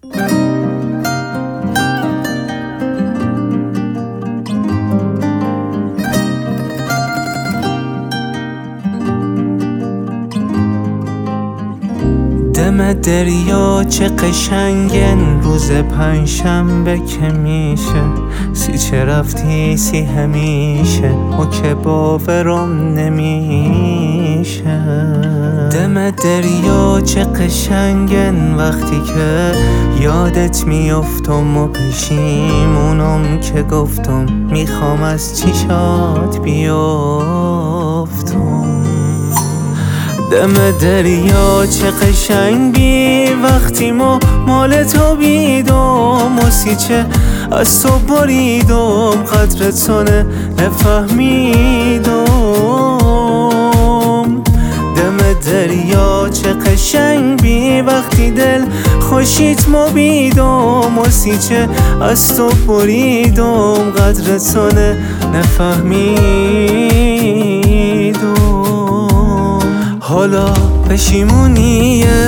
دم دریا چه قشنگن، روز پنجشنبه که میشه، سی چه رفتی سی همیشه، او که باورم نمیشه. دم دریا چه قشنگن، وقتی که یادت میافتم و پشیمونم که گفتم میخوام از چشات بیافتم. دم دریا چه قشنگی، وقتی ما مال تو بیدم و سیچه از تو بریدم، قدر تو نفهمیدم. دم دریا چه قشنگی، وقتی دل خوشیت ما بیدم و سیچه از تو بریدم، قدر تو نفهمیدم. حالا پشیمونیه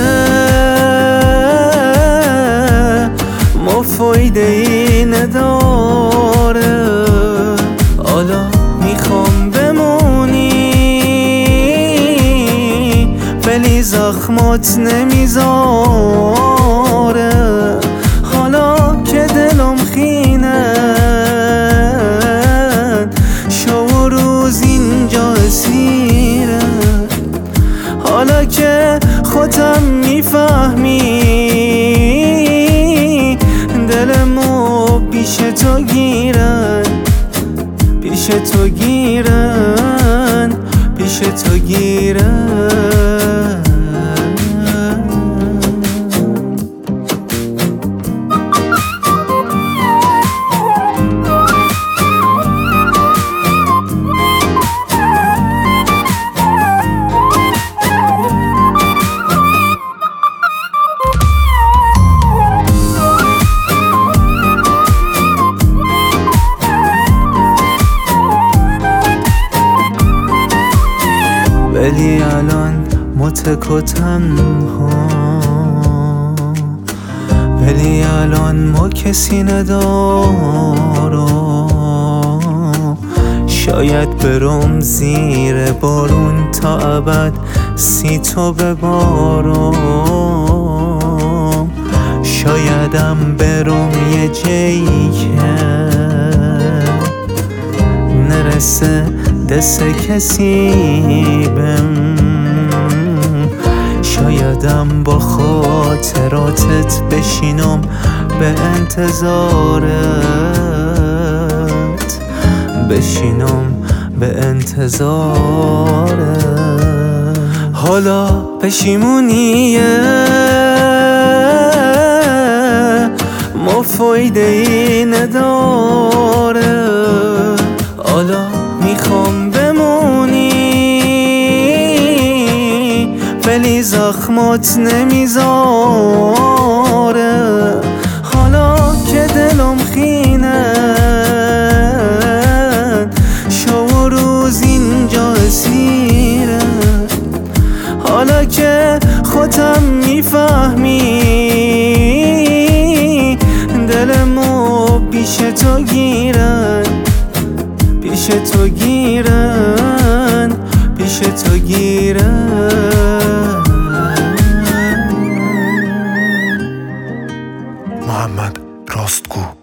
ما فایده ای نداره، حالا میخوام بمونی ولی زخمات نمیذاره. حالا که دلم خینه شو روز اینجا اسیره، حالا که خودم میفهمی دلمو پیش تو گیرن، پیش تو گیرن، پیش تو گیرن. ولی الان متک و تنها، ولی الان ما کسی ندارم. شاید برم زیر بارون تا ابد سی تو ببارم، شایدم برم یه جایی که نرسه دست کسی بم، شایدم با خاطراتت بشینم به انتظارت، بشینم به انتظارت. حالا پشیمونیه ما فایده ای نداره، حالا میخوام بمونی ولی زخمات نمیذاره. حالا که دلم خینه شو روز اینجا اسیره، حالا که خودم میفهمی دلمو پیش تو گیرن، پیش تو گیرن، پیش تو گیرن. محمد راستگو.